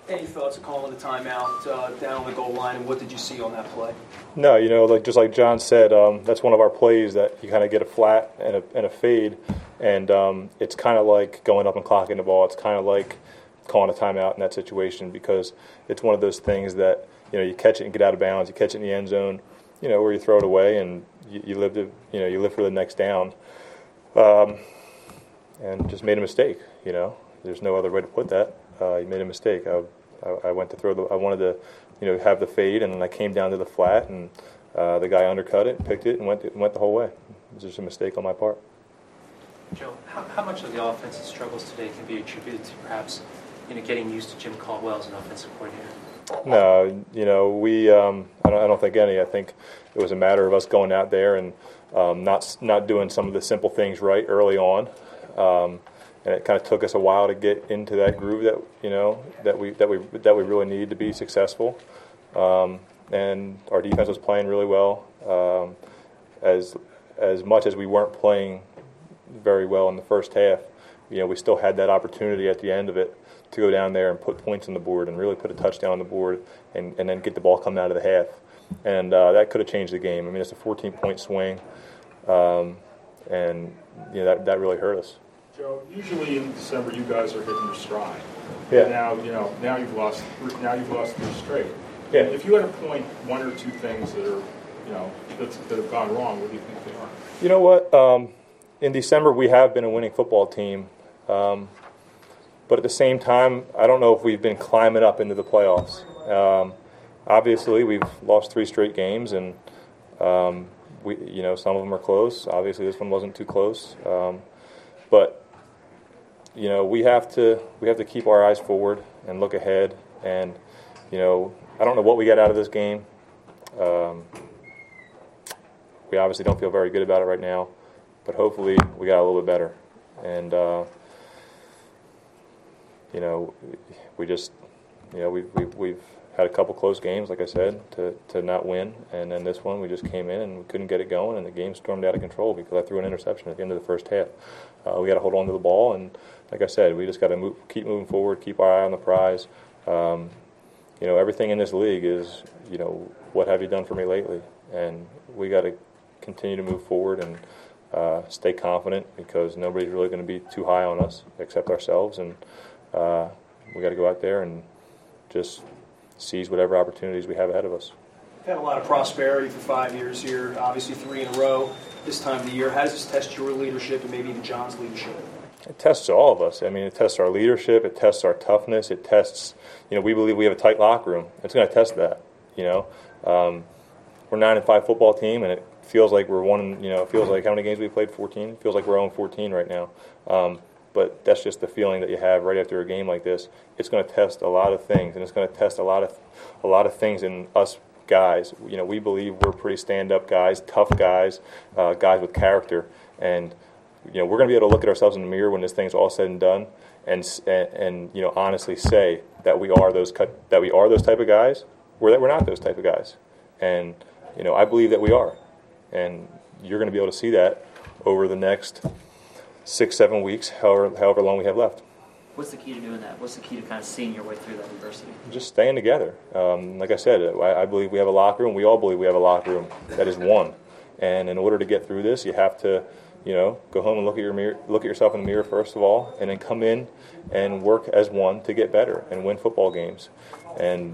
Any thoughts of calling the timeout down on the goal line, and what did you see on that play? No, just like John said, that's one of our plays that you kind of get a flat and a fade, and it's kind of like going up and clocking the ball. It's kind of like calling a timeout in that situation because it's one of those things that you catch it and get out of bounds. You catch it in the end zone, where you throw it away, and you live for the next down, and just made a mistake. There's no other way to put that. You made a mistake. I went to I wanted to, have the fade, and then I came down to the flat, and the guy undercut it, picked it, and went the whole way. It was just a mistake on my part. Joe, how much of the offensive struggles today can be attributed to perhaps, getting used to Jim Caldwell as an offensive coordinator? No, we. I don't think any. I think it was a matter of us going out there and not doing some of the simple things right early on. And it kind of took us a while to get into that groove that we really needed to be successful. And our defense was playing really well. As much as we weren't playing very well in the first half, we still had that opportunity at the end of it to go down there and put points on the board and really put a touchdown on the board and then get the ball coming out of the half. And that could have changed the game. I mean, it's a 14-point swing, and that really hurt us. Joe, usually in December you guys are hitting your stride. Yeah. Now you've lost 3 straight. Yeah. If you had to point one or two things that are that have gone wrong, what do you think they are? You know what? In December we have been a winning football team, but at the same time I don't know if we've been climbing up into the playoffs. Obviously we've lost 3 straight games, and some of them are close. Obviously this one wasn't too close, but. We have to keep our eyes forward and look ahead. And I don't know what we got out of this game. We obviously don't feel very good about it right now, but hopefully we got a little bit better. And we just we've had a couple close games, like I said, to not win, and then this one we just came in and we couldn't get it going, and the game stormed out of control because I threw an interception at the end of the first half. We got to hold on to the ball, and like I said, we just got to keep moving forward, keep our eye on the prize. Everything in this league is, what have you done for me lately? And we got to continue to move forward and stay confident because nobody's really going to be too high on us except ourselves, and we got to go out there and just seize whatever opportunities we have ahead of us. You've had a lot of prosperity for 5 years here, obviously 3 in a row this time of the year. How does this test your leadership and maybe even John's leadership? It tests all of us. I mean, it tests our leadership. It tests our toughness. It tests, we believe we have a tight locker room. It's going to test that, We're a 9-5 football team, and it feels like we're one, it feels like how many games we played? 14? It feels like we're 0-14 right now. But that's just the feeling that you have right after a game like this. It's going to test a lot of things, and it's going to test a lot of things in us guys. We believe we're pretty stand-up guys, tough guys, guys with character, and we're going to be able to look at ourselves in the mirror when this thing's all said and done, and honestly say that we are those type of guys, or that we're not those type of guys, and I believe that we are, and you're going to be able to see that over the next 6-7 weeks, however long we have left. What's the key to doing that? What's the key to kind of seeing your way through that adversity? Just staying together. Like I said, I believe we have a locker room. We all believe we have a locker room that is one. And in order to get through this, you have to, go home and look at yourself in the mirror first of all, and then come in and work as one to get better and win football games. And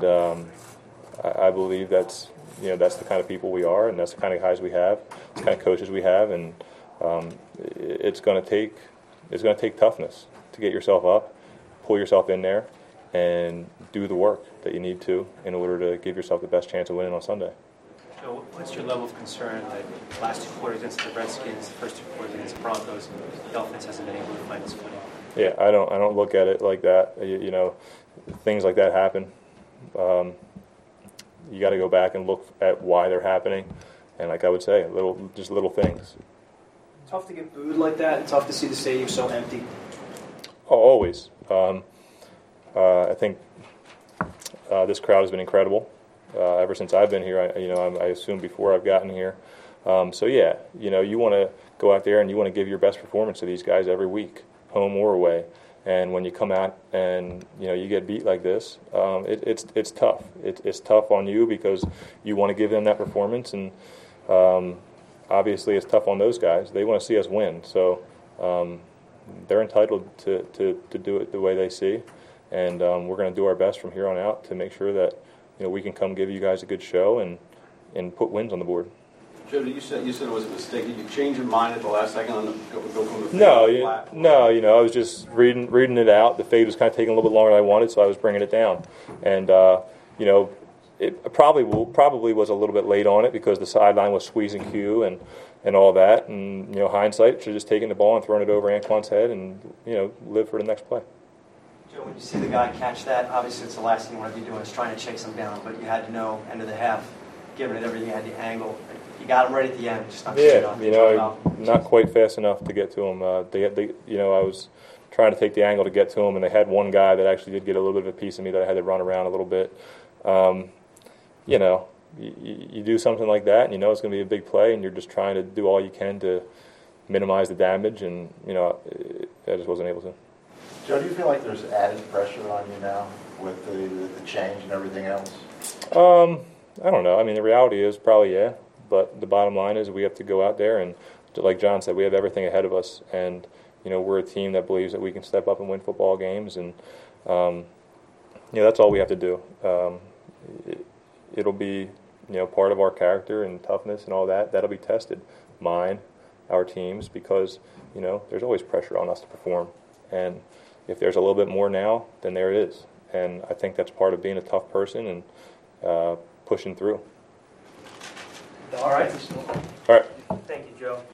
I believe that's the kind of people we are, and that's the kind of guys we have, the kind of coaches we have, and it's going to take toughness to get yourself up, pull yourself in there, and do the work that you need to in order to give yourself the best chance of winning on Sunday. So what's your level of concern that last 2 quarters against the Redskins, first 2 quarters against the Broncos, the offense hasn't been able to find its footing? Yeah, I don't look at it like that. Things like that happen. You got to go back and look at why they're happening, and like I would say, little things. Tough to get booed like that, and tough to see the stadium so empty. Oh, always. I think this crowd has been incredible ever since I've been here. I assume before I've gotten here. So yeah, you want to go out there and you want to give your best performance to these guys every week, home or away. And when you come out and you get beat like this, it's tough. It's tough on you because you want to give them that performance, and obviously it's tough on those guys. They want to see us win, so they're entitled to do it the way they see, and we're going to do our best from here on out to make sure that we can come give you guys a good show and put wins on the board. Joe, you said it was a mistake. Did you change your mind at the last second on the go from the fade No, to the flat? no. I was just reading it out. The fade was kind of taking a little bit longer than I wanted, so I was bringing it down. And it probably was a little bit late on it because the sideline was squeezing Q and all that. And hindsight, should have just taken the ball and thrown it over Anquan's head and live for the next play. Joe, when you see the guy catch that, obviously it's the last thing you want to be doing is trying to chase him down. But you had to know end of the half, giving it everything, you had the angle. You got him right at the end, just not not quite fast enough to get to him. I was trying to take the angle to get to him, and they had one guy that actually did get a little bit of a piece of me that I had to run around a little bit. You do something like that, and it's going to be a big play, and you're just trying to do all you can to minimize the damage, and I just wasn't able to. Joe, do you feel like there's added pressure on you now with the change and everything else? I don't know. I mean, the reality is probably yeah. But the bottom line is we have to go out there and, like John said, we have everything ahead of us. And, we're a team that believes that we can step up and win football games. And, that's all we have to do. It'll be, part of our character and toughness and all that. That'll be tested. Mine, our teams, because, there's always pressure on us to perform. And if there's a little bit more now, then there it is. And I think that's part of being a tough person and pushing through. All right. All right. Thank you, Joe.